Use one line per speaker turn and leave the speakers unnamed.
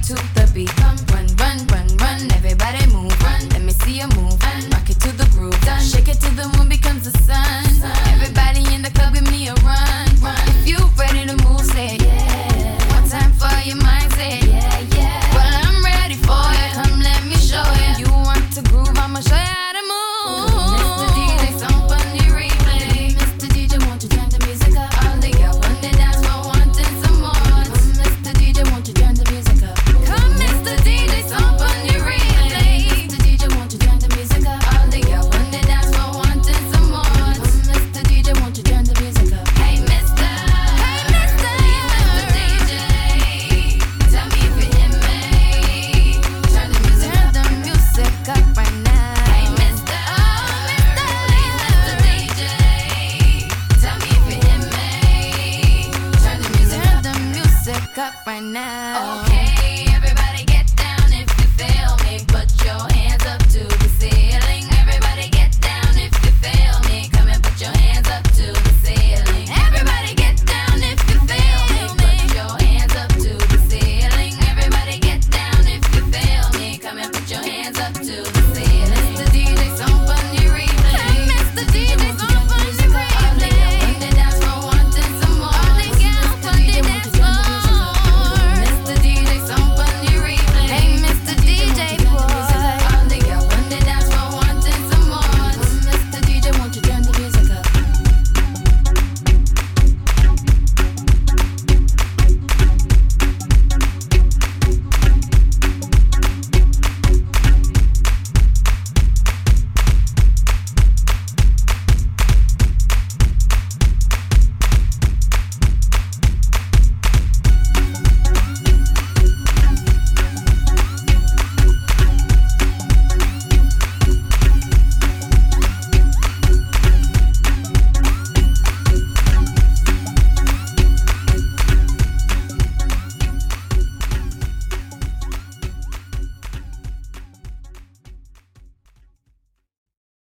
to the beat. Run, run, run, run, everybody move. Let me see you move. Rock it to the groove. Shake it till the moon becomes the sun. Everybody in the club, give me a run. If you ready to move, say yeah. One time for your mind, say yeah, yeah. Well, I'm ready for it. Come, let me show you. You want to groove, I'ma show you how to move. Mr. DJ, some funny replay. Mr. DJ, won't you turn the music up? All the girls on the dance floor wanting some more. Mr. DJ, won't you turn the music up? Come, Mr. DJ, some funny replay. Mr. DJ, won't you turn the music up? All the girls on the dance floor wanting some more. Mr. DJ, won't you turn the music up? Hey, Mr. DJ, tell me if you hear me. Turn the music up right now. Hey, Mr. DJ, tell me if you hear me. Turn the music up right now. Okay, everybody get down if you feel me. Put your hands up too.